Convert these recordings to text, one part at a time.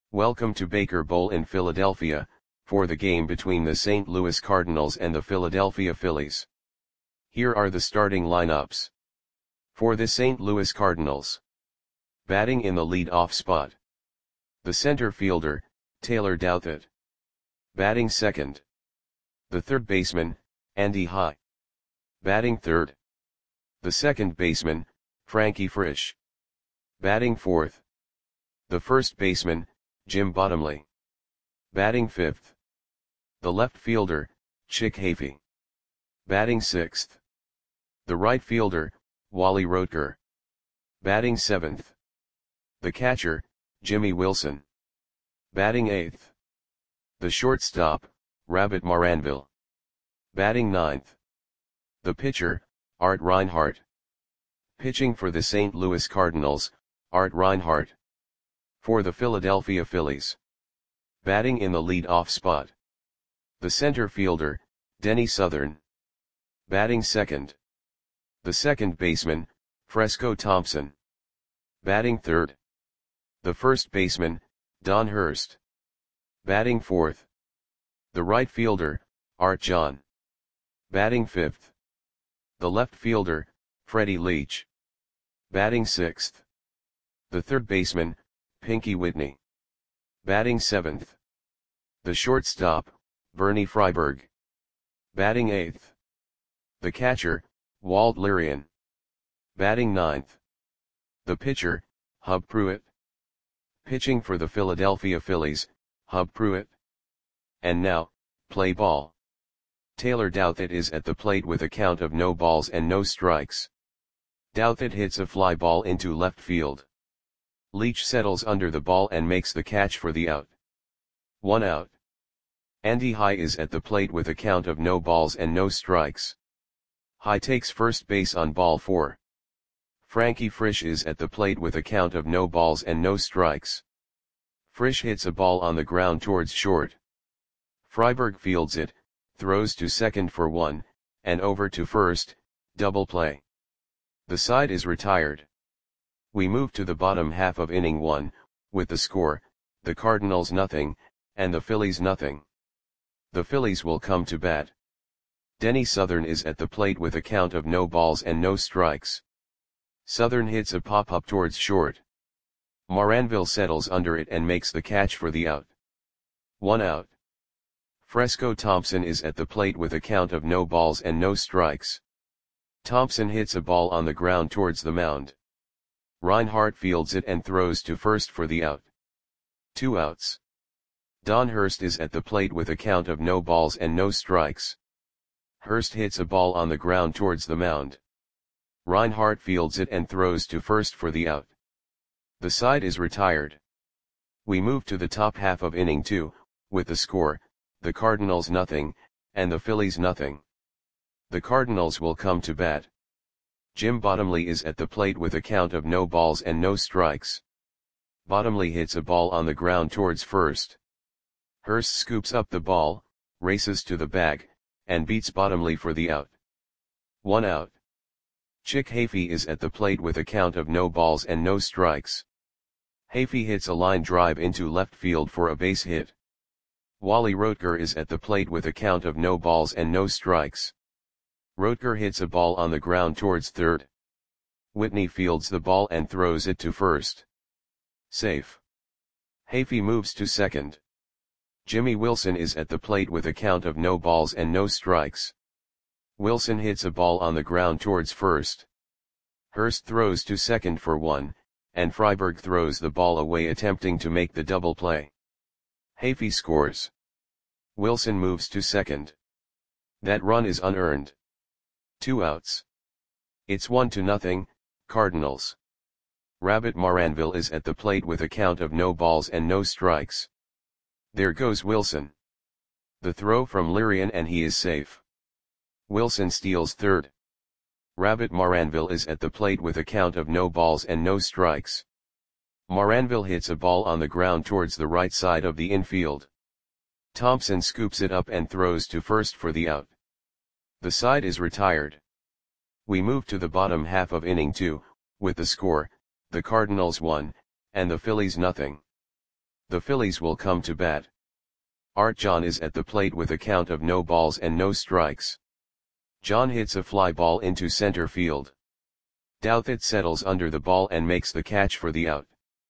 Welcome to Baker Bowl in Philadelphia, for the game between the St. Louis Cardinals and the Philadelphia Phillies. Here are the starting lineups. For the St. Louis Cardinals. Batting in the lead-off spot. The center fielder, Taylor Douthit. Batting second. The third baseman, Andy High. Batting third. The second baseman, Frankie Frisch. Batting fourth. The first baseman, Jim Bottomley. Batting fifth. The left fielder, Chick Hafey. Batting sixth. The right fielder, Wally Roetger. Batting seventh. The catcher, Jimmy Wilson. Batting eighth. The shortstop, Rabbit Maranville. Batting ninth. The pitcher, Art Reinhardt. Pitching for the St. Louis Cardinals, Art Reinhardt. For the Philadelphia Phillies. Batting in the lead-off spot. The center fielder, Denny Southern. Batting second. The second baseman, Fresco Thompson. Batting third. The first baseman, Don Hurst. Batting fourth. The right fielder, Art John. Batting fifth. The left fielder, Freddie Leach. Batting sixth. The third baseman, Pinky Whitney. Batting seventh. The shortstop, Bernie Freiberg. Batting eighth. The catcher, Walt Lirian. Batting ninth. The pitcher, Hub Pruitt. Pitching for the Philadelphia Phillies, Hub Pruitt. And now, play ball. Taylor Douthit is at the plate with a count of no balls and no strikes. Douthit hits a fly ball into left field. Leach settles under the ball and makes the catch for the out. 1 out. Andy High is at the plate with a count of no balls and no strikes. High takes first base on ball 4. Frankie Frisch is at the plate with a count of no balls and no strikes. Frisch hits a ball on the ground towards short. Freiberg fields it, throws to second for 1, and over to first, double play. The side is retired. We move to the bottom half of inning 1, with the score, the Cardinals nothing, and the Phillies nothing. The Phillies will come to bat. Denny Southern is at the plate with a count of no balls and no strikes. Southern hits a pop-up towards short. Maranville settles under it and makes the catch for the out. 1 out. Fresco Thompson is at the plate with a count of no balls and no strikes. Thompson hits a ball on the ground towards the mound. Reinhardt fields it and throws to first for the out. 2 outs. Don Hurst is at the plate with a count of no balls and no strikes. Hurst hits a ball on the ground towards the mound. Reinhardt fields it and throws to first for the out. The side is retired. We move to the top half of inning 2, with the score, the Cardinals nothing, and the Phillies nothing. The Cardinals will come to bat. Jim Bottomley is at the plate with a count of no balls and no strikes. Bottomley hits a ball on the ground towards first. Hurst scoops up the ball, races to the bag, and beats Bottomley for the out. 1 out. Chick Hafey is at the plate with a count of no balls and no strikes. Hafey hits a line drive into left field for a base hit. Wally Roetger is at the plate with a count of no balls and no strikes. Roetger hits a ball on the ground towards third. Whitney fields the ball and throws it to first. Safe. Hafey moves to second. Jimmy Wilson is at the plate with a count of no balls and no strikes. Wilson hits a ball on the ground towards first. Hurst throws to second for 1, and Freiberg throws the ball away attempting to make the double play. Hafey scores. Wilson moves to second. That run is unearned. 2 outs. It's 1-0, Cardinals. Rabbit Maranville is at the plate with a count of no balls and no strikes. There goes Wilson. The throw from Lirian and he is safe. Wilson steals third. Rabbit Maranville is at the plate with a count of no balls and no strikes. Maranville hits a ball on the ground towards the right side of the infield. Thompson scoops it up and throws to first for the out. The side is retired. We move to the bottom half of inning 2, with the score, the Cardinals 1, and the Phillies nothing. The Phillies will come to bat. Art John is at the plate with a count of no balls and no strikes. John hits a fly ball into center field. Douthit settles under the ball and makes the catch for the out.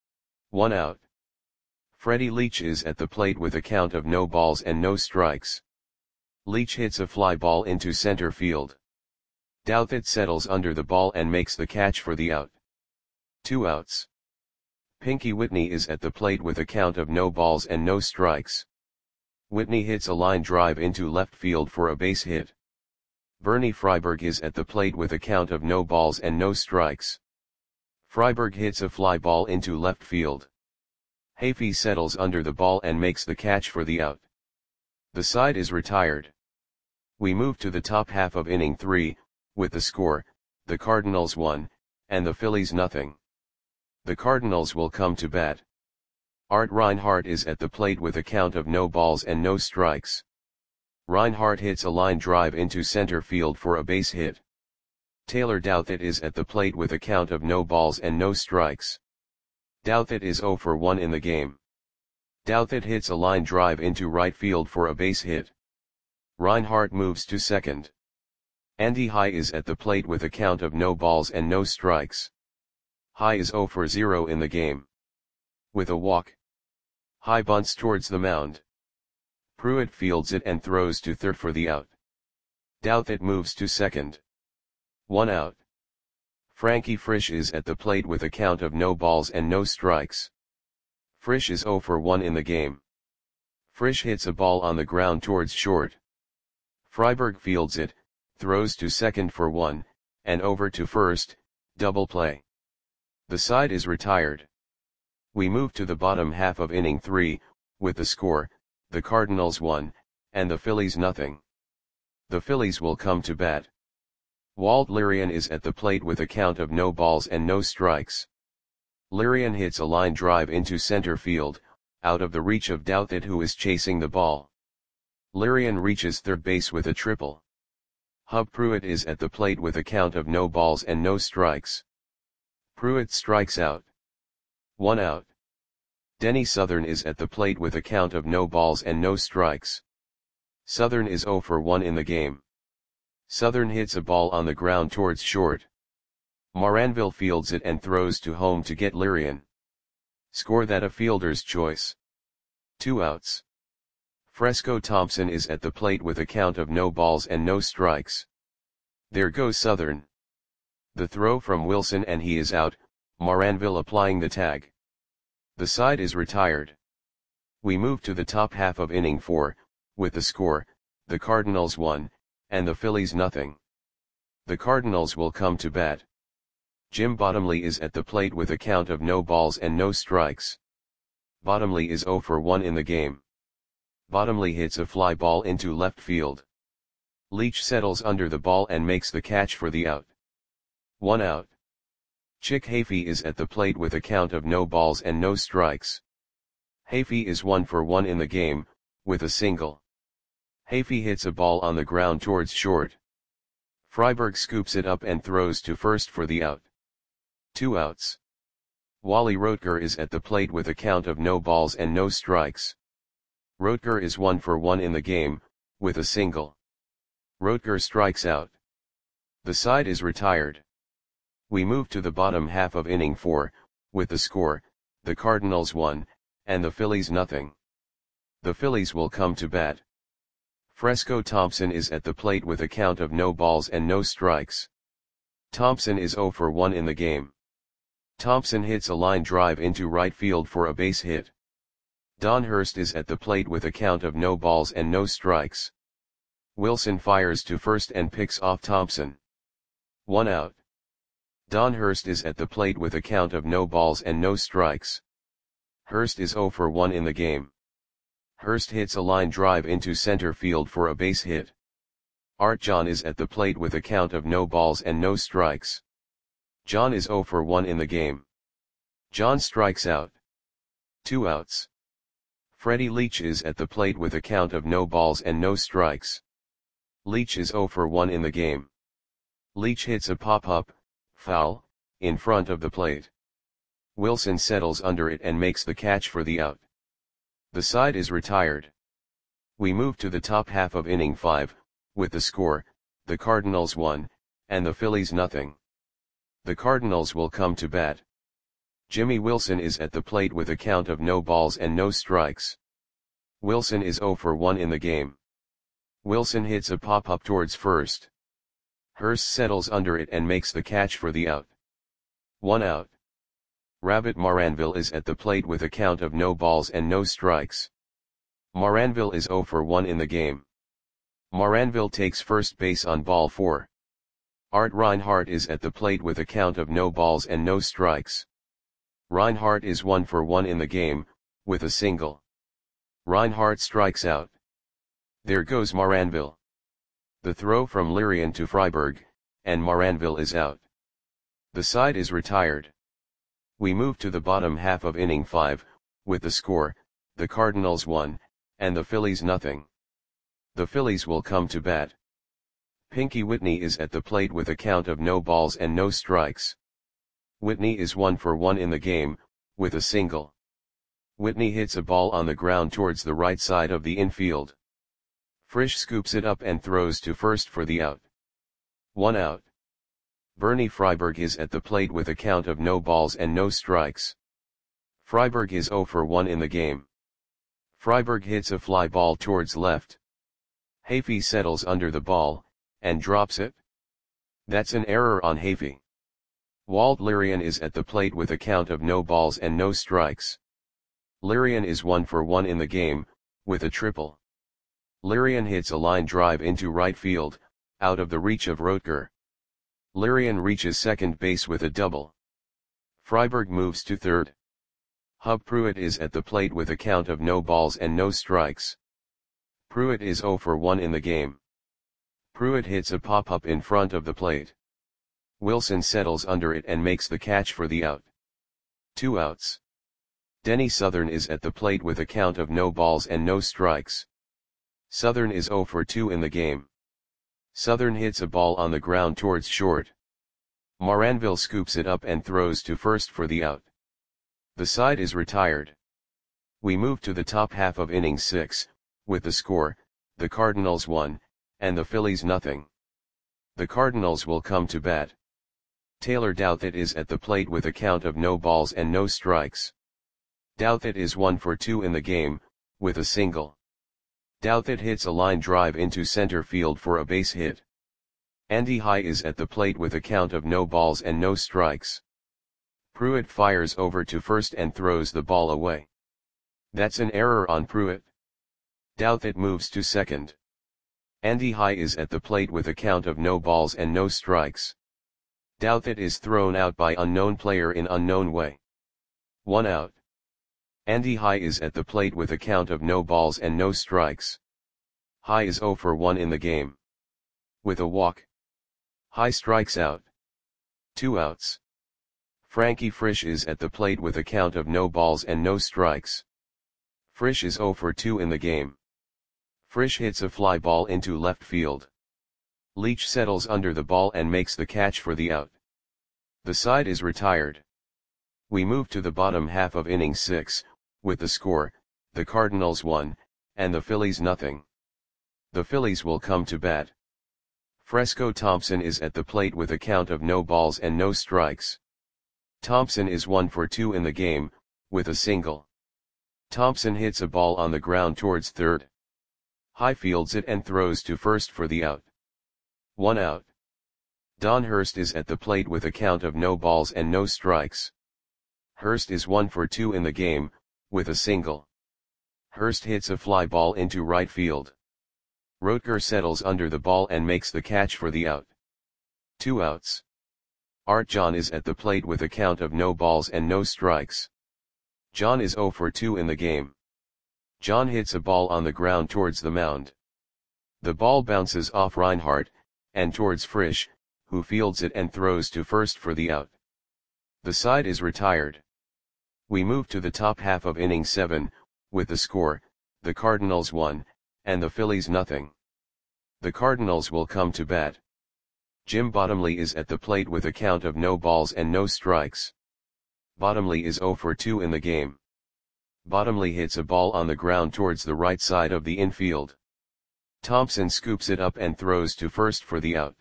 1 out. Freddie Leach is at the plate with a count of no balls and no strikes. Leach hits a fly ball into center field. Douthit settles under the ball and makes the catch for the out. 2 outs. Pinky Whitney is at the plate with a count of no balls and no strikes. Whitney hits a line drive into left field for a base hit. Bernie Freiberg is at the plate with a count of no balls and no strikes. Freiberg hits a fly ball into left field. Hafey settles under the ball and makes the catch for the out. The side is retired. We move to the top half of inning 3, with the score, the Cardinals 1, and the Phillies nothing. The Cardinals will come to bat. Art Reinhardt is at the plate with a count of no balls and no strikes. Reinhardt hits a line drive into center field for a base hit. Taylor Douthit is at the plate with a count of no balls and no strikes. Douthit is 0 for 1 in the game. Douthit hits a line drive into right field for a base hit. Reinhardt moves to second. Andy High is at the plate with a count of no balls and no strikes. High is 0 for 0 in the game. With a walk, High bunts towards the mound. Pruitt fields it and throws to third for the out. Douthit moves to second. 1 out. Frankie Frisch is at the plate with a count of no balls and no strikes. Frisch is 0 for 1 in the game. Frisch hits a ball on the ground towards short. Freiberg fields it, throws to second for 1, and over to first, double play. The side is retired. We move to the bottom half of inning 3, with the score, the Cardinals 1, and the Phillies nothing. The Phillies will come to bat. Walt Lirian is at the plate with a count of no balls and no strikes. Lirian hits a line drive into center field, out of the reach of Douthit who is chasing the ball. Lirian reaches third base with a triple. Hub Pruitt is at the plate with a count of no balls and no strikes. Pruitt strikes out. 1 out. Denny Southern is at the plate with a count of no balls and no strikes. Southern is 0 for 1 in the game. Southern hits a ball on the ground towards short. Moranville fields it and throws to home to get Lirian. Score that a fielder's choice. 2 outs. Fresco Thompson is at the plate with a count of no balls and no strikes. There goes Southern. The throw from Wilson and he is out, Moranville applying the tag. The side is retired. We move to the top half of inning 4, with the score, the Cardinals 1, and the Phillies nothing. The Cardinals will come to bat. Jim Bottomley is at the plate with a count of no balls and no strikes. Bottomley is 0 for 1 in the game. Bottomley hits a fly ball into left field. Leach settles under the ball and makes the catch for the out. 1 out. Chick Hafey is at the plate with a count of no balls and no strikes. Hafey is 1 for 1 in the game, with a single. Hafey hits a ball on the ground towards short. Freiberg scoops it up and throws to first for the out. 2 outs. Wally Rotger is at the plate with a count of no balls and no strikes. Rotger is 1 for 1 in the game, with a single. Rotger strikes out. The side is retired. We move to the bottom half of inning 4, with the score, the Cardinals 1, and the Phillies nothing. The Phillies will come to bat. Fresco Thompson is at the plate with a count of no balls and no strikes. Thompson is 0 for 1 in the game. Thompson hits a line drive into right field for a base hit. Don Hurst is at the plate with a count of no balls and no strikes. Wilson fires to first and picks off Thompson. 1 out. Don Hurst is at the plate with a count of no balls and no strikes. Hurst is 0 for 1 in the game. Hurst hits a line drive into center field for a base hit. Art John is at the plate with a count of no balls and no strikes. John is 0 for 1 in the game. John strikes out. 2 outs. Freddie Leach is at the plate with a count of no balls and no strikes. Leach is 0 for 1 in the game. Leach hits a pop-up, foul, in front of the plate. Wilson settles under it and makes the catch for the out. The side is retired. We move to the top half of inning 5, with the score, the Cardinals 1, and the Phillies nothing. The Cardinals will come to bat. Jimmy Wilson is at the plate with a count of no balls and no strikes. Wilson is 0 for 1 in the game. Wilson hits a pop-up towards first. Hurst settles under it and makes the catch for the out. 1 out. Rabbit Maranville is at the plate with a count of no balls and no strikes. Maranville is 0 for 1 in the game. Maranville takes first base on ball 4. Art Reinhardt is at the plate with a count of no balls and no strikes. Reinhardt is 1 for 1 in the game, with a single. Reinhardt strikes out. There goes Maranville. The throw from Lirian to Freiberg, and Maranville is out. The side is retired. We move to the bottom half of inning 5, with the score, the Cardinals 1, and the Phillies nothing. The Phillies will come to bat. Pinky Whitney is at the plate with a count of no balls and no strikes. Whitney is 1 for 1 in the game, with a single. Whitney hits a ball on the ground towards the right side of the infield. Frisch scoops it up and throws to first for the out. 1 out. Bernie Freiberg is at the plate with a count of no balls and no strikes. Freiberg is 0 for 1 in the game. Freiberg hits a fly ball towards left. Hafey settles under the ball, and drops it. That's an error on Hafey. Walt Lirian is at the plate with a count of no balls and no strikes. Lirian is 1 for 1 in the game, with a triple. Lirian hits a line drive into right field, out of the reach of Rotger. Lirian reaches second base with a double. Freiberg moves to third. Hub Pruitt is at the plate with a count of no balls and no strikes. Pruitt is 0 for 1 in the game. Pruitt hits a pop-up in front of the plate. Wilson settles under it and makes the catch for the out. 2 outs. Denny Southern is at the plate with a count of no balls and no strikes. Southern is 0 for 2 in the game. Southern hits a ball on the ground towards short. Maranville scoops it up and throws to first for the out. The side is retired. We move to the top half of inning 6, with the score, the Cardinals 1, and the Phillies nothing. The Cardinals will come to bat. Taylor Douthit is at the plate with a count of no balls and no strikes. Douthit is 1 for 2 in the game, with a single. Douthit hits a line drive into center field for a base hit. Andy High is at the plate with a count of no balls and no strikes. Pruitt fires over to first and throws the ball away. That's an error on Pruitt. Douthit moves to second. Andy High is at the plate with a count of no balls and no strikes. Douthit is thrown out by unknown player in unknown way. 1 out. Andy High is at the plate with a count of no balls and no strikes. High is 0 for 1 in the game. With a walk. High strikes out. 2 outs. Frankie Frisch is at the plate with a count of no balls and no strikes. Frisch is 0 for 2 in the game. Frisch hits a fly ball into left field. Leach settles under the ball and makes the catch for the out. The side is retired. We move to the bottom half of inning 6, with the score, the Cardinals 1, and the Phillies nothing. The Phillies will come to bat. Fresco Thompson is at the plate with a count of no balls and no strikes. Thompson is 1 for 2 in the game, with a single. Thompson hits a ball on the ground towards third. High fields it and throws to first for the out. 1 out. Don Hurst is at the plate with a count of no balls and no strikes. Hurst is 1 for 2 in the game, with a single. Hurst hits a fly ball into right field. Rotger settles under the ball and makes the catch for the out. 2 outs. Art John is at the plate with a count of no balls and no strikes. John is 0 for 2 in the game. John hits a ball on the ground towards the mound. The ball bounces off Reinhardt, and towards Frisch, who fields it and throws to first for the out. The side is retired. We move to the top half of inning 7, with the score, the Cardinals 1, and the Phillies nothing. The Cardinals will come to bat. Jim Bottomley is at the plate with a count of no balls and no strikes. Bottomley is 0 for 2 in the game. Bottomley hits a ball on the ground towards the right side of the infield. Thompson scoops it up and throws to first for the out.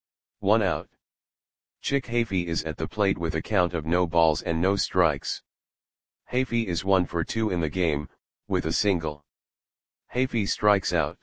1 out. Chick Hafey is at the plate with a count of no balls and no strikes. Hafey is 1 for 2 in the game, with a single. Hafey strikes out.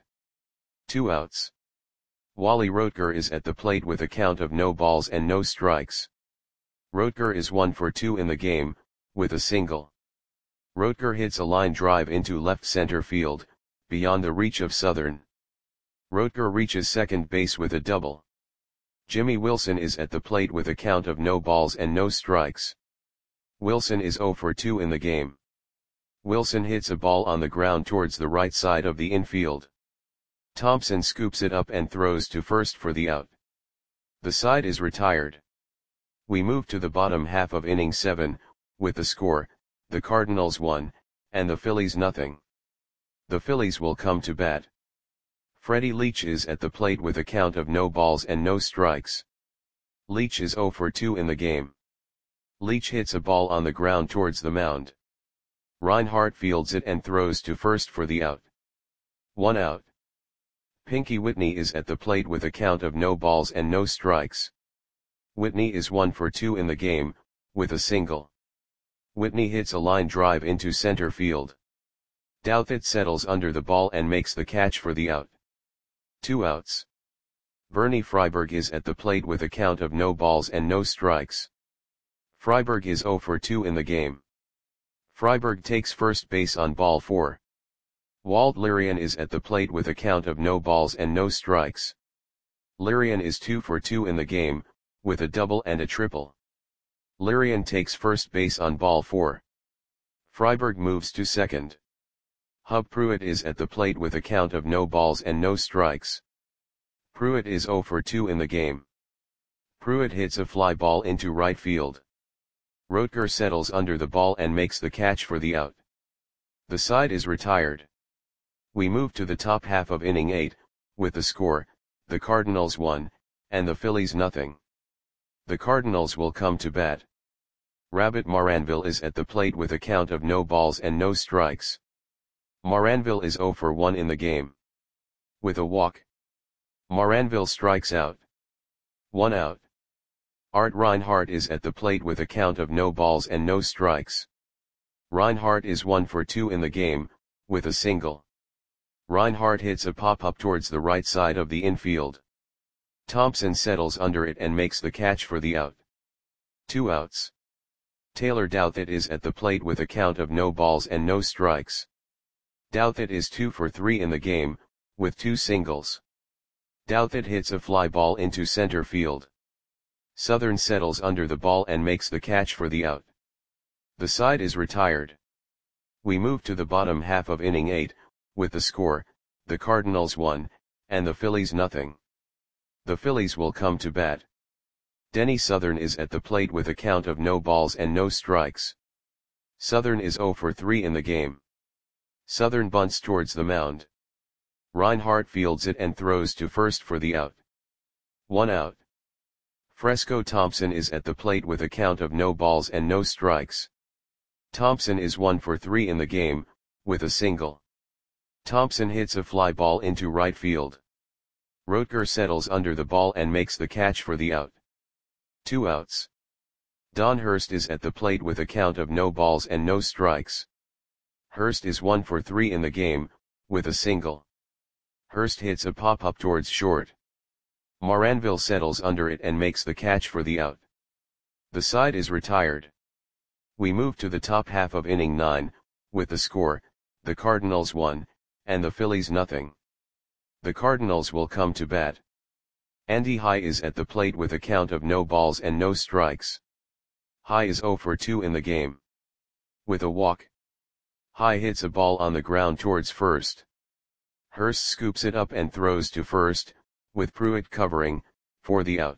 2 outs. Wally Roetger is at the plate with a count of no balls and no strikes. Roetger is 1 for 2 in the game, with a single. Roetger hits a line drive into left center field, beyond the reach of Southern. Roetger reaches second base with a double. Jimmy Wilson is at the plate with a count of no balls and no strikes. Wilson is 0 for 2 in the game. Wilson hits a ball on the ground towards the right side of the infield. Thompson scoops it up and throws to first for the out. The side is retired. We move to the bottom half of inning 7, with the score, the Cardinals 1, and the Phillies nothing. The Phillies will come to bat. Freddie Leach is at the plate with a count of no balls and no strikes. Leach is 0 for 2 in the game. Leach hits a ball on the ground towards the mound. Reinhardt fields it and throws to first for the out. 1 out. Pinky Whitney is at the plate with a count of no balls and no strikes. Whitney is 1 for 2 in the game, with a single. Whitney hits a line drive into center field. Douthit settles under the ball and makes the catch for the out. 2 outs. Bernie Freiberg is at the plate with a count of no balls and no strikes. Freiberg is 0 for 2 in the game. Freiberg takes first base on ball 4. Walt Lirian is at the plate with a count of no balls and no strikes. Lirian is 2 for 2 in the game, with a double and a triple. Lirian takes first base on ball 4. Freiberg moves to second. Hub Pruitt is at the plate with a count of no balls and no strikes. Pruitt is 0 for 2 in the game. Pruitt hits a fly ball into right field. Roetger settles under the ball and makes the catch for the out. The side is retired. We move to the top half of inning 8, with the score, the Cardinals 1, and the Phillies nothing. The Cardinals will come to bat. Rabbit Maranville is at the plate with a count of no balls and no strikes. Maranville is 0 for 1 in the game. With a walk. Maranville strikes out. 1 out. Art Reinhardt is at the plate with a count of no balls and no strikes. Reinhardt is 1 for 2 in the game, with a single. Reinhardt hits a pop-up towards the right side of the infield. Thompson settles under it and makes the catch for the out. 2 outs. Taylor Douthit is at the plate with a count of no balls and no strikes. Douthit is 2 for 3 in the game, with 2 singles. Douthit hits a fly ball into center field. Southern settles under the ball and makes the catch for the out. The side is retired. We move to the bottom half of inning 8, with the score, the Cardinals 1, and the Phillies nothing. The Phillies will come to bat. Denny Southern is at the plate with a count of no balls and no strikes. Southern is 0 for 3 in the game. Southern bunts towards the mound. Reinhardt fields it and throws to first for the out. 1 out. Fresco Thompson is at the plate with a count of no balls and no strikes. Thompson is 1 for 3 in the game, with a single. Thompson hits a fly ball into right field. Roetger settles under the ball and makes the catch for the out. 2 outs. Don Hurst is at the plate with a count of no balls and no strikes. Hurst is 1 for 3 in the game, with a single. Hurst hits a pop-up towards short. Maranville settles under it and makes the catch for the out. The side is retired. We move to the top half of inning 9, with the score, the Cardinals 1, and the Phillies nothing. The Cardinals will come to bat. Andy High is at the plate with a count of no balls and no strikes. High is 0 for 2 in the game. With a walk. High hits a ball on the ground towards first. Hurst scoops it up and throws to first, with Pruitt covering, for the out.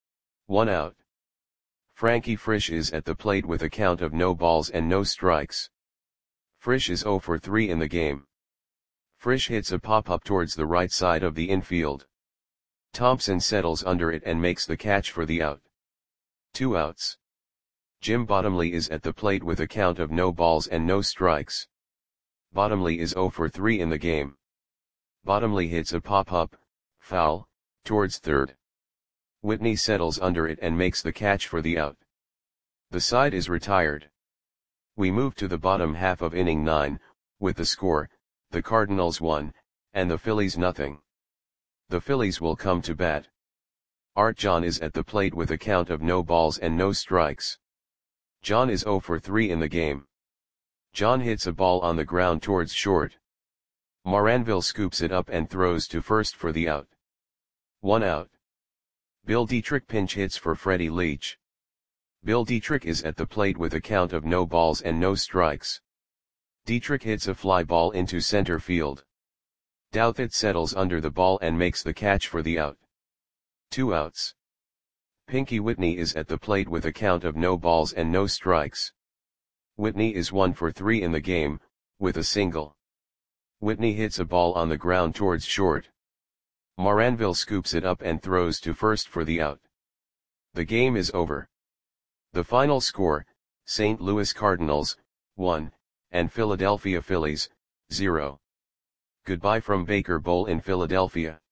1 out. Frankie Frisch is at the plate with a count of no balls and no strikes. Frisch is 0 for 3 in the game. Frisch hits a pop-up towards the right side of the infield. Thompson settles under it and makes the catch for the out. 2 outs. Jim Bottomley is at the plate with a count of no balls and no strikes. Bottomley is 0 for 3 in the game. Bottomley hits a pop-up, foul, towards third. Whitney settles under it and makes the catch for the out. The side is retired. We move to the bottom half of inning 9, with the score, the Cardinals 1, and the Phillies nothing. The Phillies will come to bat. Art John is at the plate with a count of no balls and no strikes. John is 0 for 3 in the game. John hits a ball on the ground towards short. Moranville scoops it up and throws to first for the out. 1 out. Bill Dietrich pinch hits for Freddie Leach. Bill Dietrich is at the plate with a count of no balls and no strikes. Dietrich hits a fly ball into center field. Douthit settles under the ball and makes the catch for the out. 2 outs. Pinky Whitney is at the plate with a count of no balls and no strikes. Whitney is 1 for 3 in the game, with a single. Whitney hits a ball on the ground towards short. Moranville scoops it up and throws to first for the out. The game is over. The final score, St. Louis Cardinals, 1, and Philadelphia Phillies, 0. Goodbye from Baker Bowl in Philadelphia.